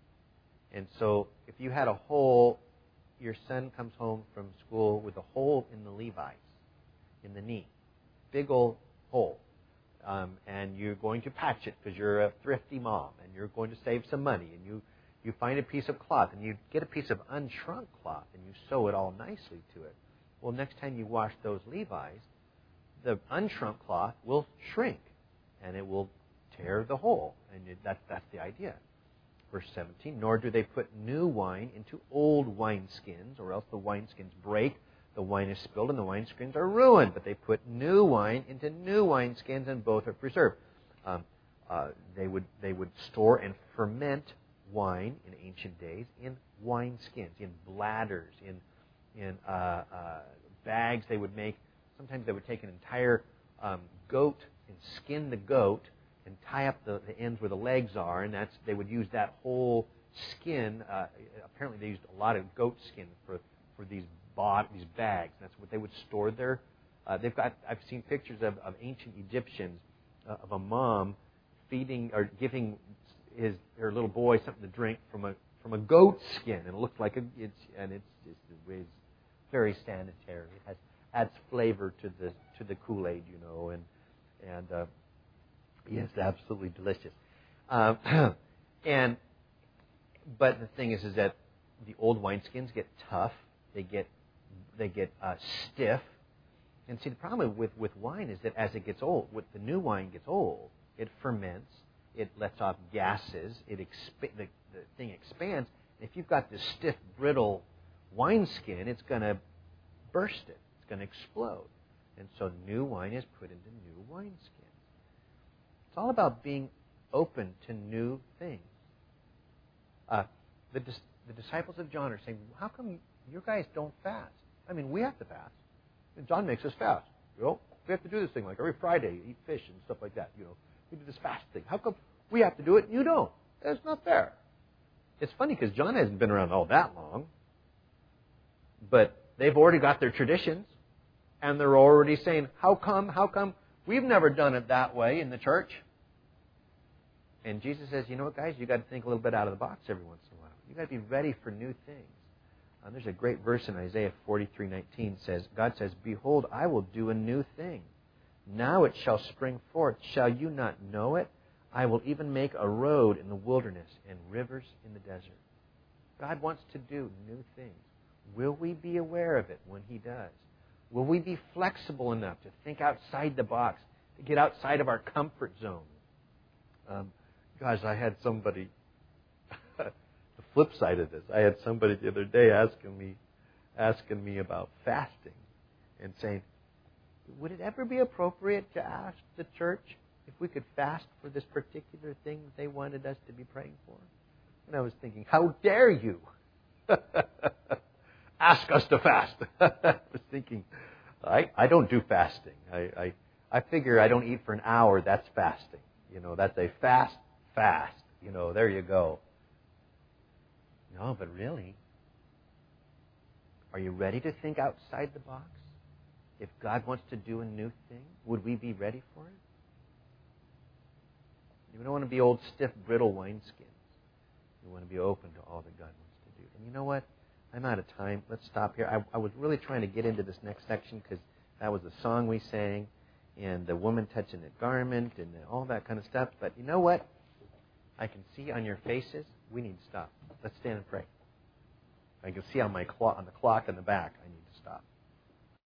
And so if you had a hole, your son comes home from school with a hole in the Levi's, in the knee, big old hole, um, and you're going to patch it because you're a thrifty mom, and you're going to save some money, and you, you find a piece of cloth, and you get a piece of unshrunk cloth, and you sew it all nicely to it. Well, next time you wash those Levi's, the unshrunk cloth will shrink, and it will tear the hole. And it, that, that's the idea. Verse seventeen, "Nor do they put new wine into old wineskins, or else the wineskins break, the wine is spilled, and the wineskins are ruined. But they put new wine into new wineskins, and both are preserved." Um, uh, they would they would store and ferment wine in ancient days in wineskins, in bladders, in in uh, uh, bags they would make. Sometimes they would take an entire um, goat and skin the goat and tie up the, the ends where the legs are, and that's they would use that whole skin. Uh, apparently, they used a lot of goat skin for for these bod, these bags. That's what they would store there. Uh, they've got. I've seen pictures of, of ancient Egyptians uh, of a mom feeding or giving his her little boy something to drink from a from a goat skin, and it looks like a it's and it's it's, it's very sanitary. It has adds flavor to the to the Kool-Aid, you know, and and uh, yes, absolutely delicious. Um, and but the thing is, is that the old wineskins get tough. They get they get uh, stiff. And see, the problem with with wine is that as it gets old, with the new wine gets old, it ferments, it lets off gases, it exp- the, the thing expands. If you've got this stiff, brittle wineskin, it's going to burst it. It's going to explode. And so new wine is put into new wineskins. It's all about being open to new things. Uh, the, dis- the disciples of John are saying, "How come you guys don't fast? I mean, we have to fast. John makes us fast. You know, we have to do this thing like every Friday, eat fish and stuff like that. You know, we do this fast thing. How come we have to do it and you don't? That's not fair." It's funny because John hasn't been around all that long, but they've already got their traditions, and they're already saying, "How come? How come we've never done it that way in the church?" And Jesus says, "You know what, guys? You got to think a little bit out of the box every once in a while. You got to be ready for new things." Uh, there's a great verse in Isaiah forty-three nineteen says, God says, "Behold, I will do a new thing. Now it shall spring forth. Shall you not know it? I will even make a road in the wilderness and rivers in the desert." God wants to do new things. Will we be aware of it when He does? Will we be flexible enough to think outside the box, to get outside of our comfort zone? Um, gosh, I had somebody, the flip side of this, I had somebody the other day asking me, asking me about fasting and saying, would it ever be appropriate to ask the church if we could fast for this particular thing that they wanted us to be praying for? And I was thinking, how dare you ask us to fast? I was thinking, I, I don't do fasting. I, I I figure I don't eat for an hour, that's fasting. You know, that's a fast, fast. you know, there you go. No, but really, are you ready to think outside the box? If God wants to do a new thing, would we be ready for it? You don't want to be old, stiff, brittle wineskins. You want to be open to all that God wants to do. And you know what? I'm out of time. Let's stop here. I, I was really trying to get into this next section because that was the song we sang and the woman touching the garment and all that kind of stuff. But you know what? I can see on your faces, we need to stop. Let's stand and pray. I can see on my clock, on the clock in the back, I need to stop.